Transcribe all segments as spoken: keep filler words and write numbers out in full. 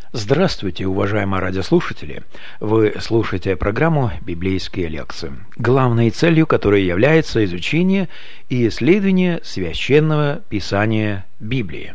Здравствуйте, уважаемые радиослушатели! Вы слушаете программу «Библейские лекции», главной целью которой является изучение и исследование Священного Писания Библии.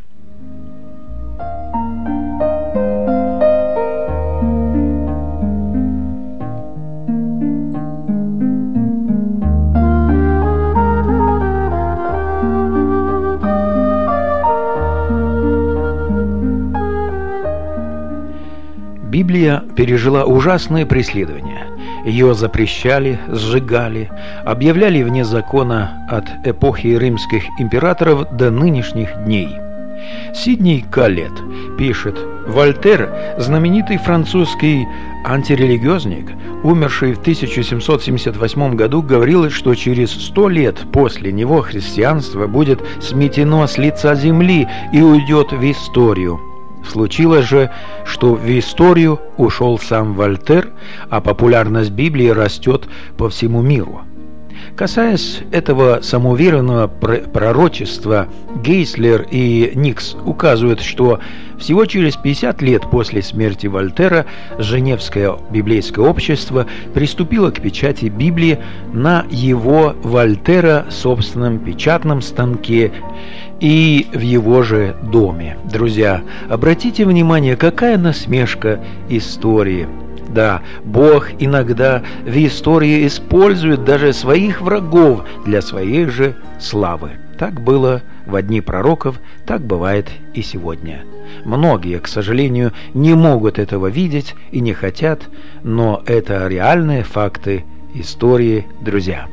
Библия пережила ужасные преследования. Ее запрещали, сжигали, объявляли вне закона от эпохи римских императоров до нынешних дней. Сидней Коллетт пишет: Вольтер, знаменитый французский антирелигиозник, умерший в тысяча семьсот семьдесят восьмом году, говорил, что через сто лет после него христианство будет сметено с лица земли и уйдет в историю. Случилось же, что в историю ушел сам Вольтер, а популярность Библии растет по всему миру. Касаясь этого самоуверенного пророчества, Гейслер и Никс указывают, что всего через пятьдесят лет после смерти Вольтера Женевское библейское общество приступило к печати Библии на его, Вольтера, собственном печатном станке и в его же доме. Друзья, обратите внимание, какая насмешка истории. Да, Бог иногда в истории использует даже своих врагов для своей же славы. Так было во дни пророков, так бывает и сегодня. Многие, к сожалению, не могут этого видеть и не хотят, но это реальные факты истории, друзья.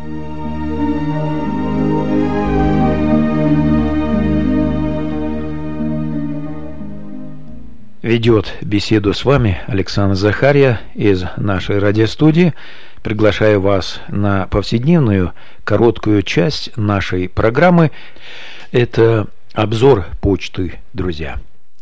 Ведет беседу с вами Александр Захарья из нашей радиостудии. Приглашаю вас на повседневную короткую часть нашей программы. Это обзор почты, друзья.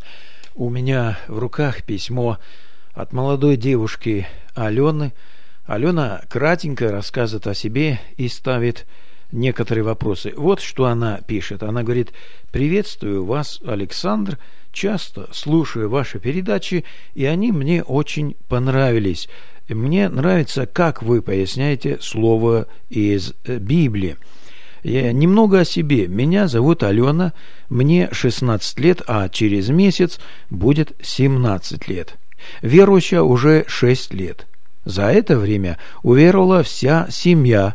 У меня в руках письмо от молодой девушки Алены. Алена кратенько рассказывает о себе и ставит некоторые вопросы. Вот что она пишет. Она говорит: «Приветствую вас, Александр. Часто слушаю ваши передачи, и они мне очень понравились. Мне нравится, как вы поясняете слово из Библии. Я немного о себе. Меня зовут Алена, мне шестнадцать лет, а через месяц будет семнадцать лет. Верующая уже шесть лет. За это время уверовала вся семья,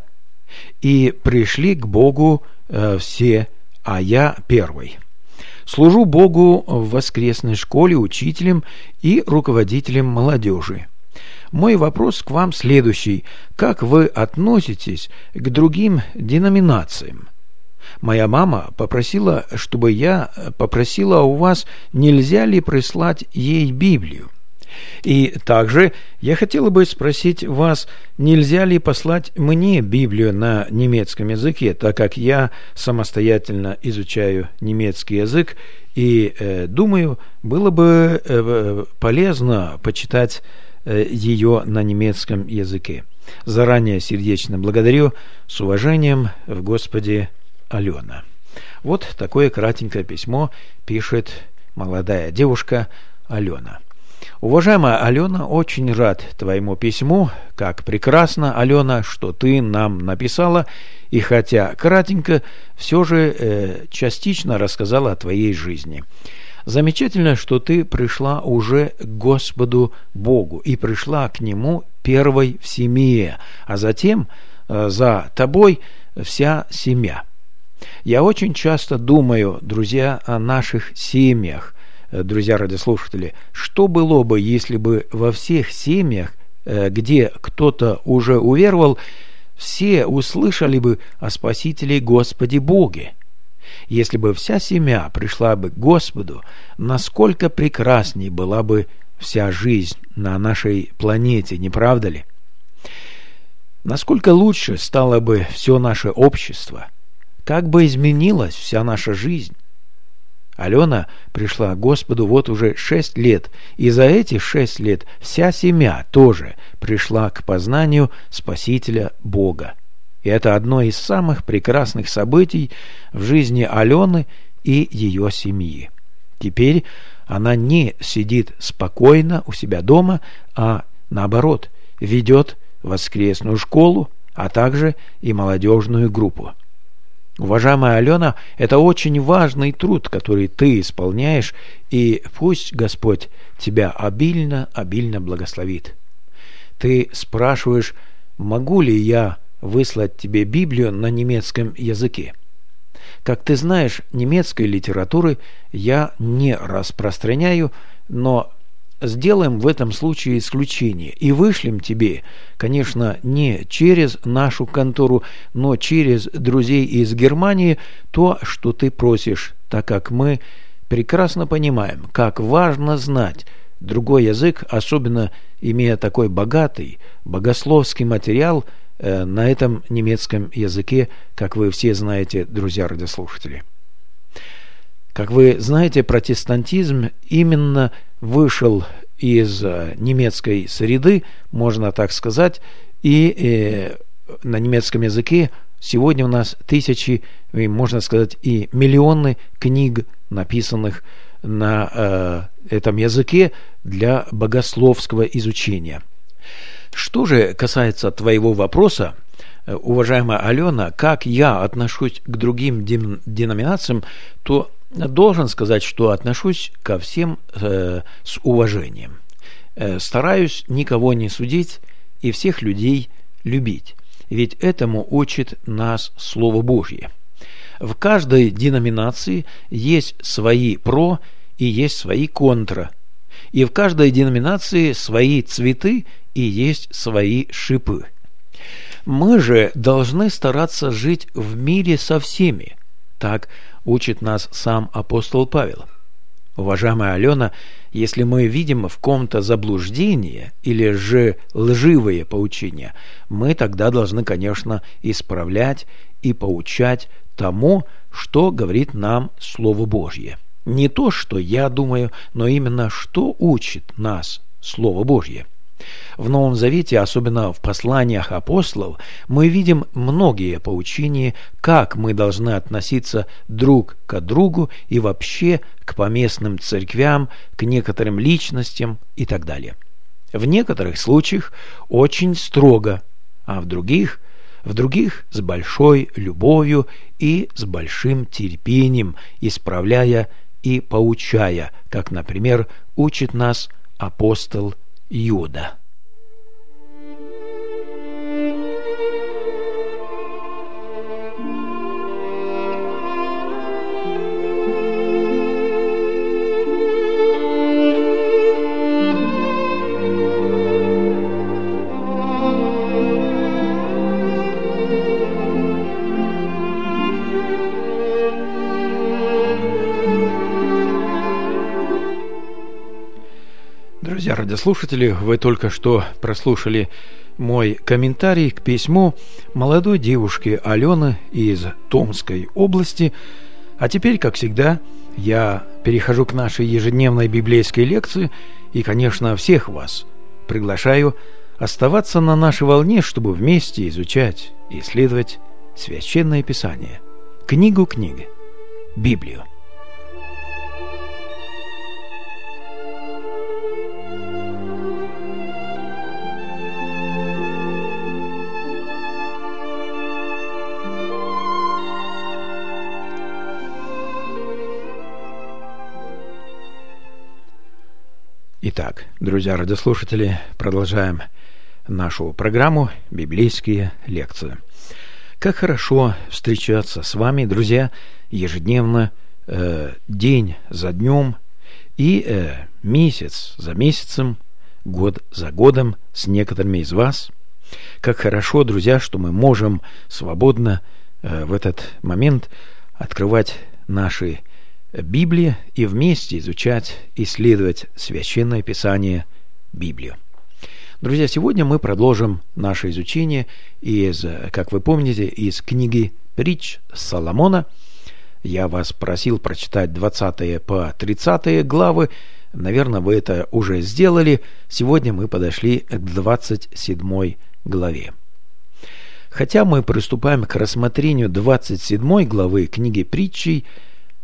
и пришли к Богу э, все, а я первый. Служу Богу в воскресной школе учителем и руководителем молодежи. Мой вопрос к вам следующий. Как вы относитесь к другим деноминациям? Моя мама попросила, чтобы я попросила у вас, нельзя ли прислать ей Библию. И также я хотела бы спросить вас, нельзя ли послать мне Библию на немецком языке, так как я самостоятельно изучаю немецкий язык, и э, думаю, было бы э, полезно почитать э, ее на немецком языке. Заранее сердечно благодарю. С уважением в Господе, Алена». Вот такое кратенькое письмо пишет молодая девушка Алена. Уважаемая Алена, очень рад твоему письму. Как прекрасно, Алена, что ты нам написала, и хотя кратенько, все же э, частично рассказала о твоей жизни. Замечательно, что ты пришла уже к Господу Богу и пришла к Нему первой в семье, а затем э, за тобой вся семья. Я очень часто думаю, друзья, о наших семьях. Друзья радиослушатели, что было бы, если бы во всех семьях, где кто-то уже уверовал, все услышали бы о Спасителе Господе Боге? Если бы вся семья пришла бы к Господу, насколько прекрасней была бы вся жизнь на нашей планете, не правда ли? Насколько лучше стало бы все наше общество? Как бы изменилась вся наша жизнь? Алена пришла к Господу вот уже шесть лет, и за эти шесть лет вся семья тоже пришла к познанию Спасителя Бога. И это одно из самых прекрасных событий в жизни Алены и ее семьи. Теперь Она не сидит спокойно у себя дома, а наоборот, ведет воскресную школу, а также и молодежную группу. Уважаемая Алена, это очень важный труд, который ты исполняешь, и пусть Господь тебя обильно, обильно благословит. Ты спрашиваешь, могу ли я выслать тебе Библию на немецком языке? Как ты знаешь, немецкой литературы я не распространяю, но сделаем в этом случае исключение и вышлем тебе, конечно, не через нашу контору, но через друзей из Германии то, что ты просишь, так как мы прекрасно понимаем, как важно знать другой язык, особенно имея такой богатый богословский материал э, на этом немецком языке, как вы все знаете, друзья радиослушатели. Как вы знаете, протестантизм именно вышел из немецкой среды, можно так сказать, и э, на немецком языке сегодня у нас тысячи, можно сказать, и миллионы книг, написанных на э, этом языке для богословского изучения. Что же касается твоего вопроса, уважаемая Алена, как я отношусь к другим деноминациям, то должен сказать, что отношусь ко всем э, с уважением. Э, стараюсь никого не судить и всех людей любить, ведь этому учит нас Слово Божье. В каждой деноминации есть свои про и есть свои контра, и в каждой деноминации свои цветы и есть свои шипы. Мы же должны стараться жить в мире со всеми, так учит нас сам апостол Павел. Уважаемая Алена, если мы видим в ком-то заблуждение или же лживые поучения, мы тогда должны, конечно, исправлять и поучать тому, что говорит нам Слово Божье. Не то, что я думаю, но именно что учит нас Слово Божье. В Новом Завете, особенно в посланиях апостолов, мы видим многие поучения, как мы должны относиться друг к другу и вообще к поместным церквям, к некоторым личностям и так далее. В некоторых случаях очень строго, а в других, в других с большой любовью и с большим терпением, исправляя и поучая, как, например, учит нас апостол Иуда. Друзья радиослушатели, вы только что прослушали мой комментарий к письму молодой девушки Алены из Томской области. А теперь, как всегда, я перехожу к нашей ежедневной библейской лекции и, конечно, всех вас приглашаю оставаться на нашей волне, чтобы вместе изучать и исследовать Священное Писание, книгу книги, Библию. Итак, друзья радиослушатели, продолжаем нашу программу «Библейские лекции». Как хорошо встречаться с вами, друзья, ежедневно, э, день за днем и э, месяц за месяцем, год за годом с некоторыми из вас. Как хорошо, друзья, что мы можем свободно э, в этот момент открывать наши Библии и вместе изучать, исследовать Священное Писание, Библию. Друзья, сегодня мы продолжим наше изучение из, как вы помните, из книги «Притч Соломона». Я вас просил прочитать двадцатые по тридцатые главы. Наверное, вы это уже сделали. Сегодня мы подошли к двадцать седьмой главе. Хотя мы приступаем к рассмотрению двадцать седьмой главы книги «Притчей»,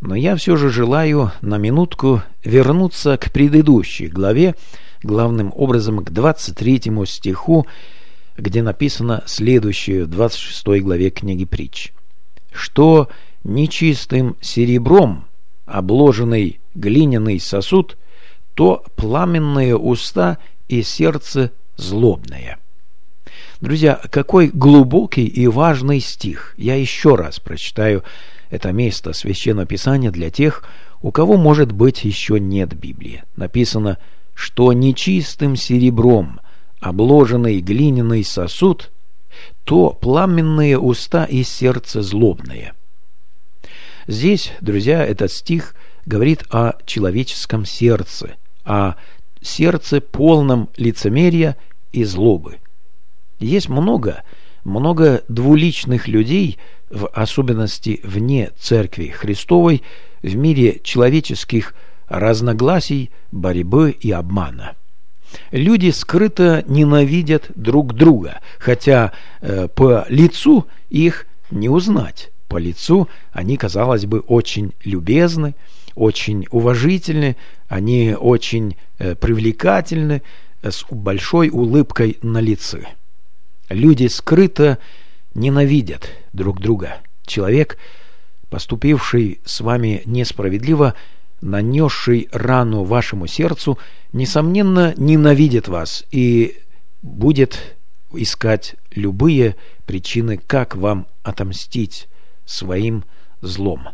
Но я все же желаю на минутку вернуться к предыдущей главе, главным образом к двадцать третьему стиху, где написано следующее в двадцать шестой главе книги Притч. «Что нечистым серебром обложенный глиняный сосуд, то пламенные уста и сердце злобное». Друзья, какой глубокий и важный стих. Я еще раз прочитаю это место Священного Писания для тех, у кого, может быть, еще нет Библии. Написано, что нечистым серебром обложенный глиняный сосуд, то пламенные уста и сердце злобное. Здесь, друзья, этот стих говорит о человеческом сердце, о сердце полном лицемерия и злобы. Есть много, много двуличных людей, в особенности вне Церкви Христовой, в мире человеческих разногласий, борьбы и обмана. Люди скрыто ненавидят друг друга, хотя э, по лицу их не узнать. По лицу они, казалось бы, очень любезны, очень уважительны, они очень э, привлекательны, э, с большой улыбкой на лице. Люди скрыто ненавидят друг друга. Человек, поступивший с вами несправедливо, нанесший рану вашему сердцу, несомненно, ненавидит вас и будет искать любые причины, как вам отомстить своим злом.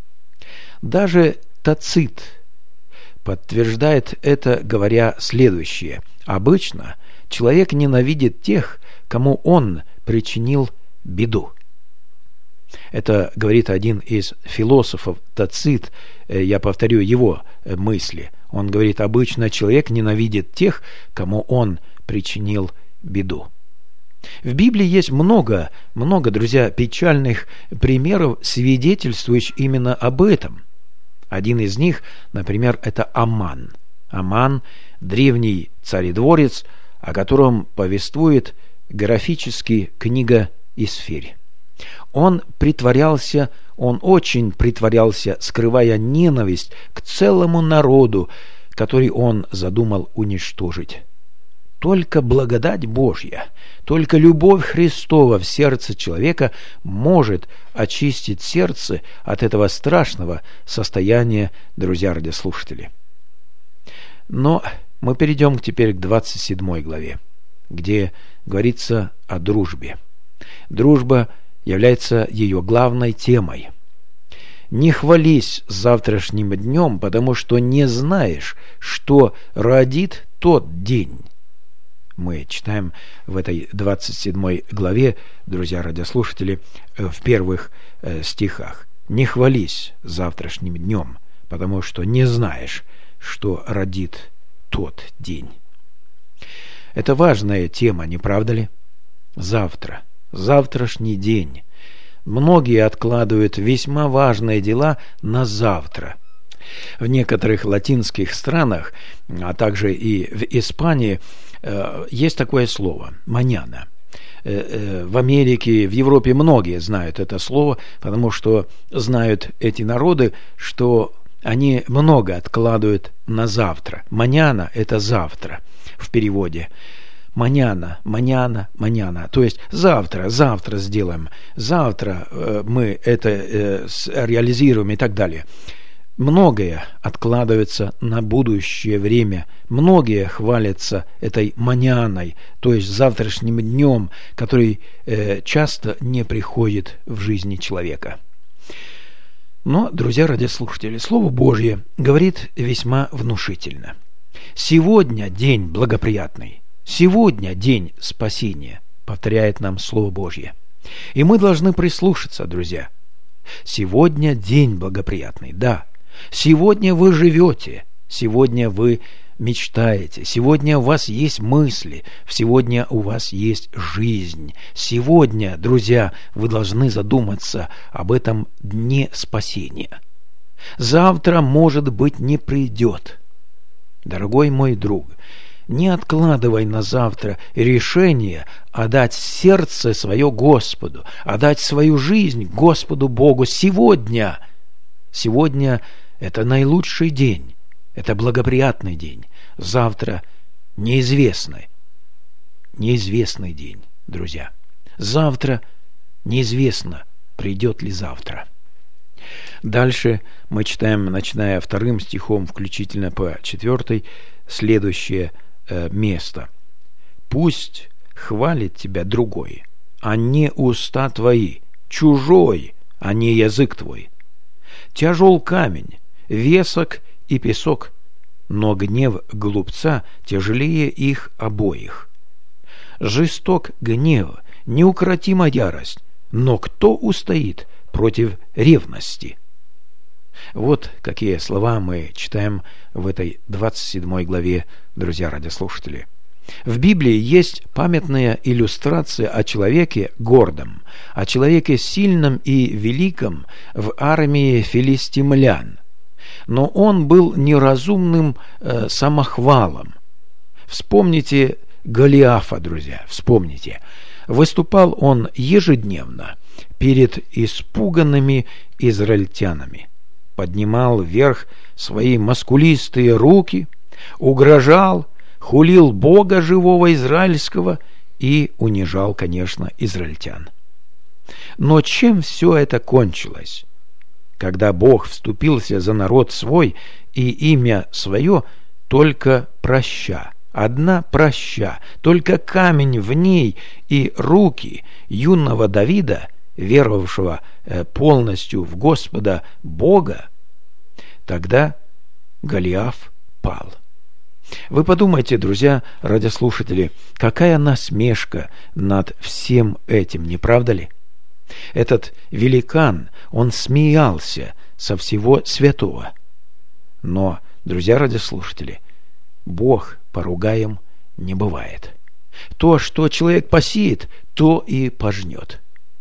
Даже Тацит подтверждает это, говоря следующее. Обычно человек ненавидит тех, кому он причинил беду. Это говорит один из философов, Тацит, я повторю его мысли. Он говорит, обычно человек ненавидит тех, кому он причинил беду. В Библии есть много, много, друзья, печальных примеров, свидетельствующих именно об этом. Один из них, например, это Аман. Аман – древний царедворец, о котором повествует графически книга Исфирь. Он притворялся, он очень притворялся, скрывая ненависть к целому народу, который он задумал уничтожить. Только благодать Божья, только любовь Христова в сердце человека может очистить сердце от этого страшного состояния, друзья радиослушатели. Но мы перейдем теперь к двадцать седьмой главе, где говорится о дружбе. Дружба является ее главной темой. «Не хвались завтрашним днем, потому что не знаешь, что родит тот день». Мы читаем в этой двадцать седьмой главе, друзья радиослушатели, в первых стихах. «Не хвались завтрашним днем, потому что не знаешь, что родит тот день». Это важная тема, не правда ли? Завтра. Завтрашний день. Многие откладывают весьма важные дела на завтра. В некоторых латинских странах, а также и в Испании, есть такое слово «маняна». В Америке, в Европе многие знают это слово, потому что знают эти народы, что они много откладывают на завтра. «Маняна» — это «завтра» в переводе. Маняна, маняна, маняна. То есть завтра, завтра сделаем, завтра э, мы это э, реализируем и так далее. Многое откладывается на будущее время. Многие хвалятся этой маняной, то есть завтрашним днем, который э, часто не приходит в жизни человека. Но, друзья радиослушатели, Слово Божье говорит весьма внушительно. Сегодня день благоприятный. Сегодня день спасения, повторяет нам Слово Божье. И мы должны прислушаться, друзья. Сегодня день благоприятный, да. Сегодня вы живете, сегодня вы мечтаете, сегодня у вас есть мысли, сегодня у вас есть жизнь. Сегодня, друзья, вы должны задуматься об этом дне спасения. Завтра, может быть, не придет. Дорогой мой друг, не откладывай на завтра решение отдать сердце свое Господу, отдать свою жизнь Господу Богу сегодня. Сегодня это наилучший день, это благоприятный день. Завтра неизвестный, неизвестный день, друзья. Завтра неизвестно, придет ли завтра. Дальше мы читаем, начиная вторым стихом, включительно по четвертый, следующее э, место. «Пусть хвалит тебя другой, а не уста твои, чужой, а не язык твой. Тяжел камень, весок и песок, но гнев глупца тяжелее их обоих. Жесток гнев, неукротима ярость, но кто устоит против ревности?» Вот какие слова мы читаем в этой двадцать седьмой главе, друзья радиослушатели. В Библии есть памятная иллюстрация о человеке гордом, о человеке сильном и великом в армии филистимлян. Но он был неразумным э, самохвалом. Вспомните Голиафа, друзья, вспомните. Выступал он ежедневно перед испуганными израильтянами, поднимал вверх свои мускулистые руки, угрожал, хулил Бога живого израильского и унижал, конечно, израильтян. Но чем все это кончилось? Когда Бог вступился за народ свой и имя свое, только проща, одна проща, только камень в ней и руки юного Давида, веровавшего полностью в Господа Бога, тогда Голиаф пал. Вы подумайте, друзья радиослушатели, какая насмешка над всем этим, не правда ли? Этот великан, он смеялся со всего святого. Но, друзья радиослушатели, Бог поругаем не бывает. То, что человек посеет, то и пожнет.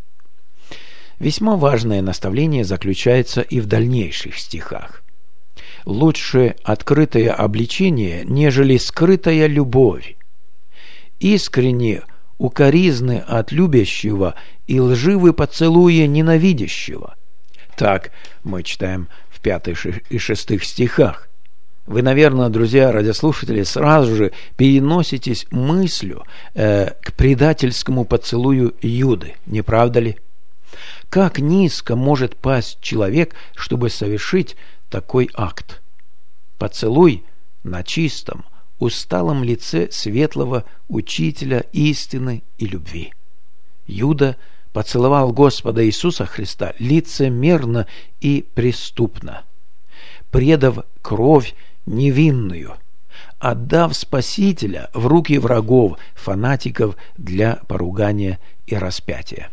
Весьма важное наставление заключается и в дальнейших стихах. Лучше открытое обличение, нежели скрытая любовь. Искренне укоризны от любящего и лживы поцелуя ненавидящего. Так мы читаем в пятых и шестых стихах. Вы, наверное, друзья радиослушатели, сразу же переноситесь мыслью э, к предательскому поцелую Юды, не правда ли? Как низко может пасть человек, чтобы совершить такой акт? Поцелуй на чистом, усталом лице светлого учителя истины и любви. Юда поцеловал Господа Иисуса Христа лицемерно и преступно, предав кровь невинную, отдав Спасителя в руки врагов, фанатиков для поругания и распятия.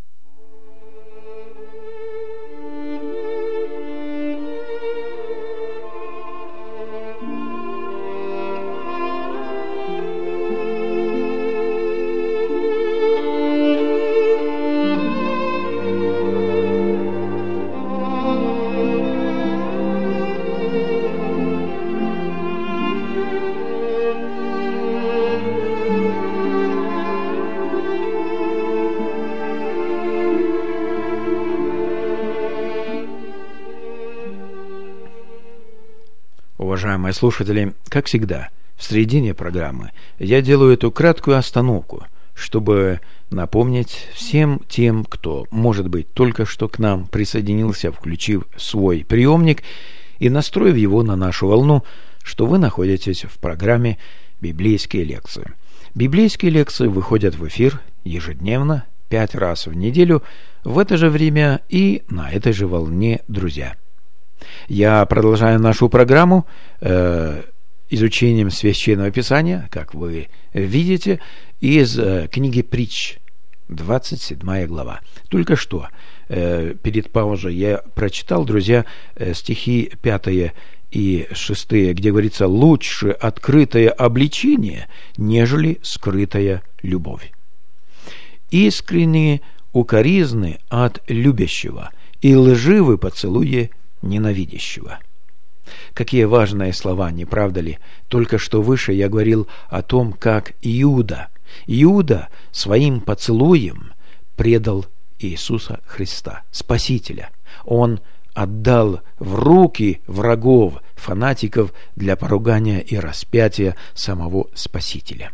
Уважаемые слушатели, как всегда, в середине программы я делаю эту краткую остановку, чтобы напомнить всем тем, кто, может быть, только что к нам присоединился, включив свой приемник и настроив его на нашу волну, что вы находитесь в программе «Библейские лекции». Библейские лекции выходят в эфир ежедневно, пять раз в неделю, в это же время и на этой же волне, друзья. Я продолжаю нашу программу э, изучением Священного Писания, как вы видите, из э, книги Притч, двадцать седьмая глава. Только что э, перед паузой я прочитал, друзья, э, стихи пятые и шестые, где говорится: «Лучше открытое обличение, нежели скрытая любовь. Искренние укоризны от любящего и лживы поцелуи ненавидящего». Какие важные слова, не правда ли? Только что выше я говорил о том, как Иуда, Иуда своим поцелуем предал Иисуса Христа, Спасителя. Он отдал в руки врагов, фанатиков для поругания и распятия самого Спасителя.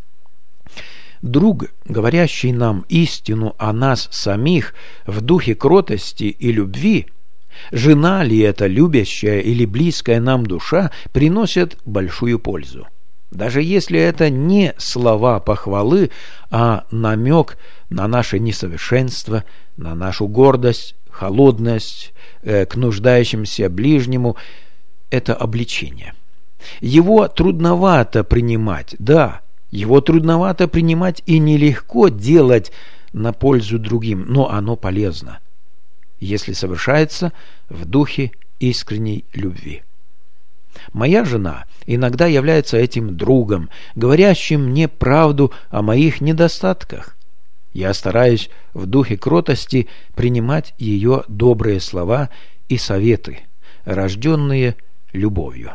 Друг, говорящий нам истину о нас самих в духе кротости и любви, жена ли это любящая или близкая нам душа, приносят большую пользу. Даже если это не слова похвалы, а намек на наше несовершенство, на нашу гордость, холодность э, к нуждающимся ближнему, это обличение. Его трудновато принимать, да, его трудновато принимать и нелегко делать на пользу другим, но оно полезно, если совершается в духе искренней любви. Моя жена иногда является этим другом, говорящим мне правду о моих недостатках. Я стараюсь в духе кротости принимать ее добрые слова и советы, рожденные любовью.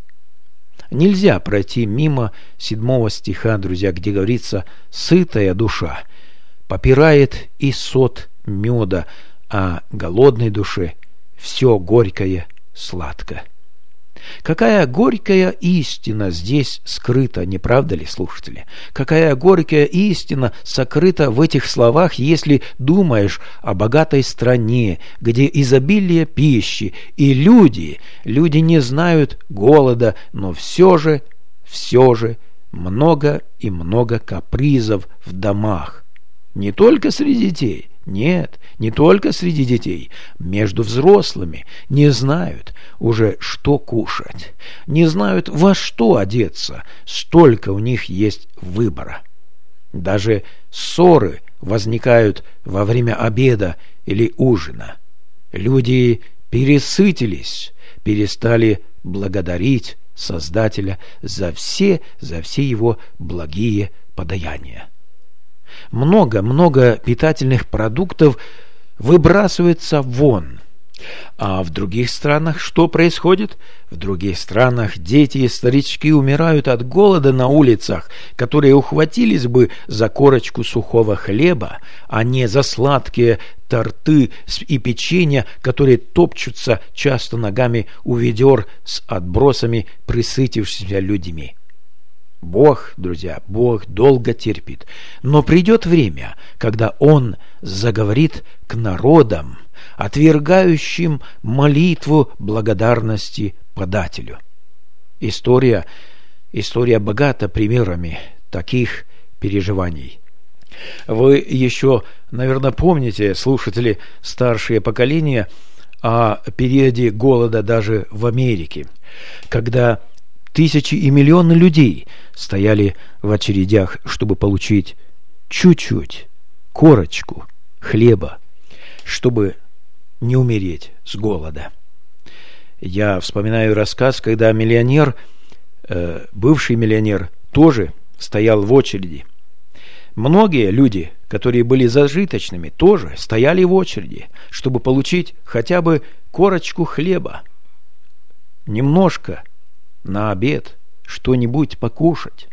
Нельзя пройти мимо седьмого стиха, друзья, где говорится: «Сытая душа попирает и сот меда, а голодной душе все горькое сладко». Какая горькая истина здесь скрыта, не правда ли, слушатели? Какая горькая истина сокрыта в этих словах, если думаешь о богатой стране, где изобилие пищи, и люди, люди не знают голода, но все же, все же много и много капризов в домах. Не только среди детей, нет, не только среди детей, между взрослыми не знают уже, что кушать, не знают, во что одеться, столько у них есть выбора. Даже ссоры возникают во время обеда или ужина. Люди пересытились, перестали благодарить Создателя за все, за все его благие подаяния. Много-много питательных продуктов выбрасывается вон. А в других странах что происходит? В других странах дети и старички умирают от голода на улицах, которые ухватились бы за корочку сухого хлеба, а не за сладкие торты и печенье, которые топчутся часто ногами у ведер с отбросами присытившимися людьми. Бог, друзья, Бог долго терпит, но придет время, когда Он заговорит к народам, отвергающим молитву благодарности подателю. История, история богата примерами таких переживаний. Вы еще, наверное, помните, слушатели, старшее поколение, о периоде голода даже в Америке, когда тысячи и миллионы людей стояли в очередях, чтобы получить чуть-чуть, корочку хлеба, чтобы не умереть с голода. Я вспоминаю рассказ, когда миллионер, э, бывший миллионер, тоже стоял в очереди. Многие люди, которые были зажиточными, тоже стояли в очереди, чтобы получить хотя бы корочку хлеба, немножко на обед, что-нибудь покушать.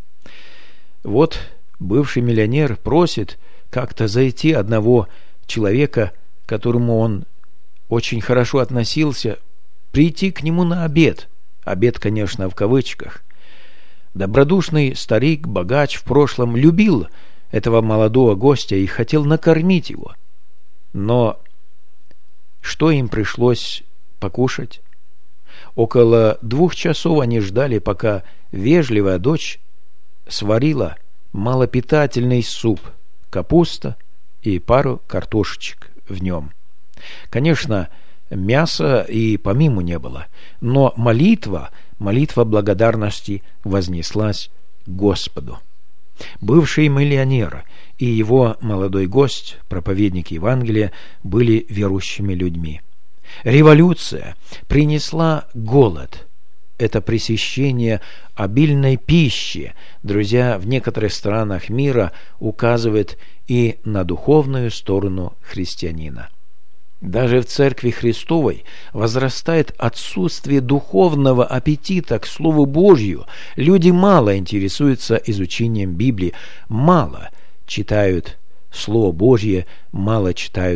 Вот бывший миллионер просит как-то зайти одного человека, к которому он очень хорошо относился, прийти к нему на обед. Обед, конечно, в кавычках. Добродушный старик, богач в прошлом, любил этого молодого гостя и хотел накормить его. Но что им пришлось покушать? Около двух часов они ждали, пока вежливая дочь сварила малопитательный суп, капуста и пару картошечек в нем. Конечно, мяса и помимо не было, но молитва, молитва благодарности вознеслась к Господу. Бывший миллионер и его молодой гость, проповедник Евангелия, были верующими людьми. Революция принесла голод. Это пресыщение обильной пищи, друзья, в некоторых странах мира указывает и на духовную сторону христианина. Даже в Церкви Христовой возрастает отсутствие духовного аппетита к Слову Божью. Люди мало интересуются изучением Библии, мало читают Слово Божье, мало читают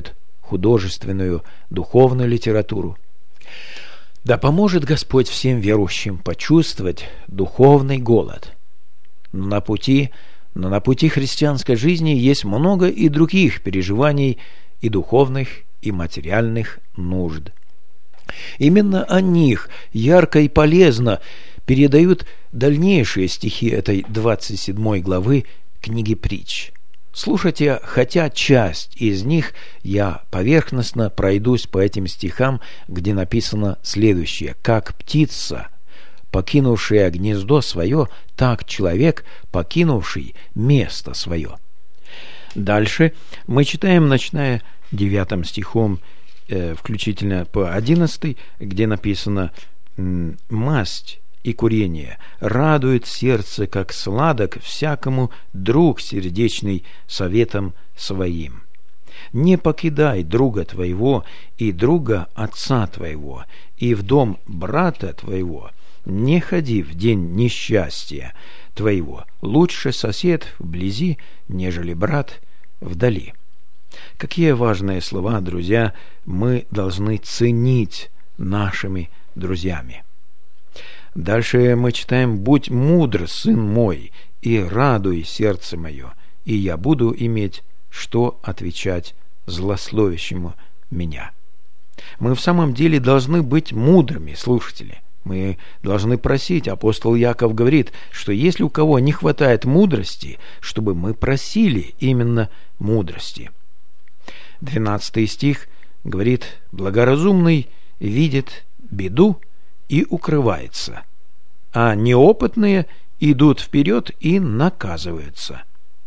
художественную, духовную литературу. Да поможет Господь всем верующим почувствовать духовный голод. Но на пути, но на пути христианской жизни есть много и других переживаний и духовных, и материальных нужд. Именно о них ярко и полезно передают дальнейшие стихи этой двадцать седьмой главы книги Притч. Слушайте, хотя часть из них я поверхностно пройдусь по этим стихам, где написано следующее: «Как птица, покинувшая гнездо свое, так человек, покинувший место свое». Дальше мы читаем, начиная девятым стихом, э, включительно по одиннадцатый, где написано: «Масть и курение радует сердце, как сладок всякому друг сердечный советом своим. Не покидай друга твоего и друга отца твоего, и в дом брата твоего не ходи в день несчастья твоего. Лучше сосед вблизи, нежели брат вдали». Какие важные слова, друзья, мы должны ценить нашими друзьями. Дальше мы читаем: «Будь мудр, сын мой, и радуй сердце мое, и я буду иметь, что отвечать злословящему меня». Мы в самом деле должны быть мудрыми, слушатели. Мы должны просить. Апостол Яков говорит, что если у кого не хватает мудрости, чтобы мы просили именно мудрости. Двенадцатый стих говорит: «Благоразумный видит беду и укрывается, а неопытные идут вперед и наказываются».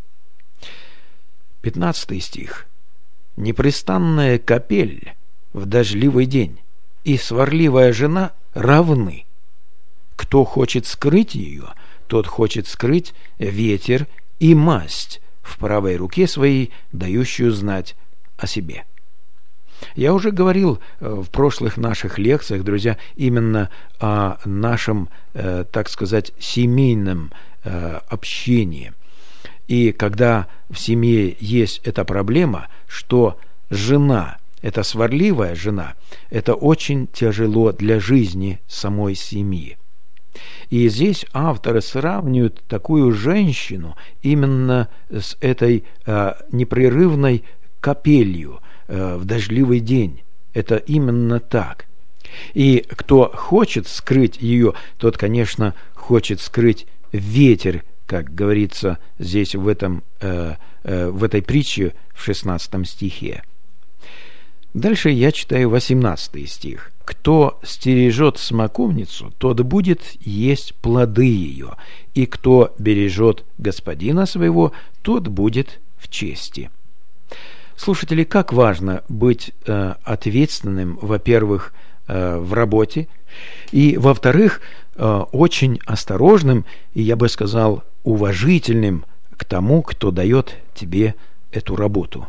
Пятнадцатый стих: «Непрестанная капель в дождливый день и сварливая жена равны. Кто хочет скрыть ее, тот хочет скрыть ветер и масть в правой руке своей, дающую знать о себе». Я уже говорил в прошлых наших лекциях, друзья, именно о нашем, э, так сказать, семейном э, общении. И когда в семье есть эта проблема, что жена, эта сварливая жена, это очень тяжело для жизни самой семьи. И здесь авторы сравнивают такую женщину именно с этой э, непрерывной капелью э, в дождливый день. Это именно так. И кто хочет скрыть ее, тот, конечно, хочет скрыть ветер, как говорится здесь в, этом, э, э, в этой притче в шестнадцатом стихе. Дальше я читаю восемнадцатый стих. «Кто стережет смоковницу, тот будет есть плоды ее, и кто бережет господина своего, тот будет в чести». Слушатели, как важно быть э, ответственным, во-первых, э, в работе, и, во-вторых, э, очень осторожным и, я бы сказал, уважительным к тому, кто дает тебе эту работу.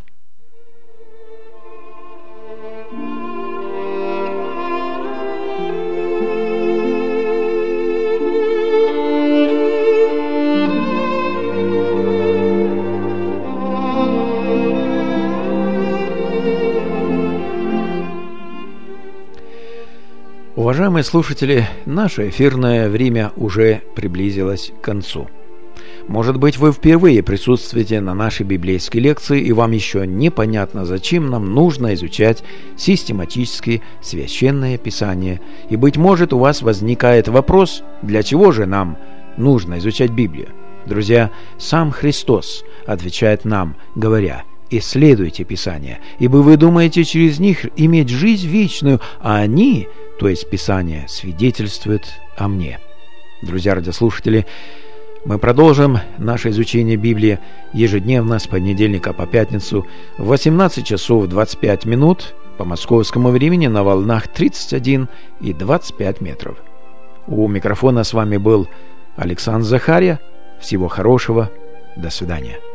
Уважаемые слушатели, наше эфирное время уже приблизилось к концу. Может быть, вы впервые присутствуете на нашей библейской лекции, и вам еще непонятно, зачем нам нужно изучать систематически Священное Писание. И, быть может, у вас возникает вопрос, для чего же нам нужно изучать Библию? Друзья, сам Христос отвечает нам, говоря: «Исследуйте Писание, ибо вы думаете через них иметь жизнь вечную, а они, то есть Писание, свидетельствуют о мне». Друзья радиослушатели, мы продолжим наше изучение Библии ежедневно с понедельника по пятницу в восемнадцать часов двадцать пять минут по московскому времени на волнах тридцать один и двадцать пять метров. У микрофона с вами был Александр Захарья. Всего хорошего. До свидания.